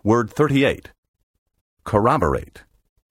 Word 38. Corroborate.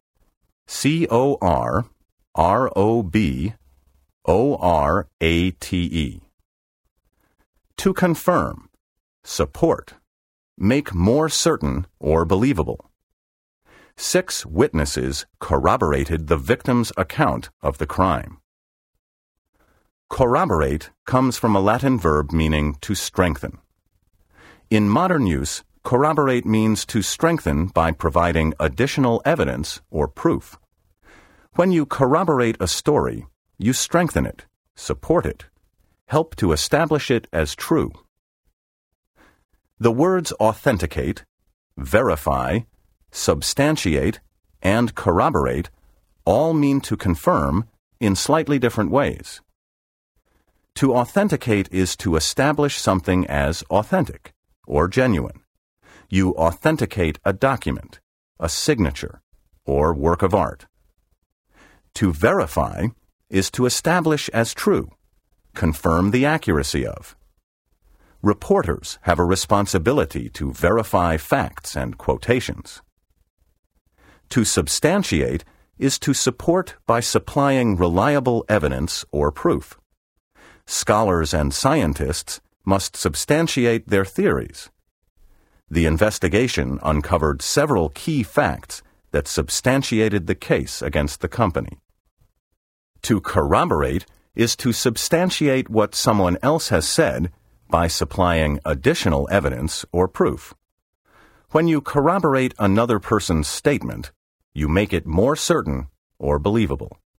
C-O-R-R-O-B-O-R-A-T-E. To confirm, support, make more certain or believable. 6 witnesses corroborated the victim's account of the crime. Corroborate comes from a Latin verb meaning to strengthen. In modern use, corroborate means to strengthen by providing additional evidence or proof. When you corroborate a story, you strengthen it, support it, help to establish it as true. The words authenticate, verify, substantiate, and corroborate all mean to confirm in slightly different ways. To authenticate is to establish something as authentic or genuine. You authenticate a document, a signature, or work of art. To verify is to establish as true, confirm the accuracy of. Reporters have a responsibility to verify facts and quotations. To substantiate is to support by supplying reliable evidence or proof. Scholars and scientists must substantiate their theories. The investigation uncovered several key facts that substantiated the case against the company. To corroborate is to substantiate what someone else has said by supplying additional evidence or proof. When you corroborate another person's statement, you make it more certain or believable.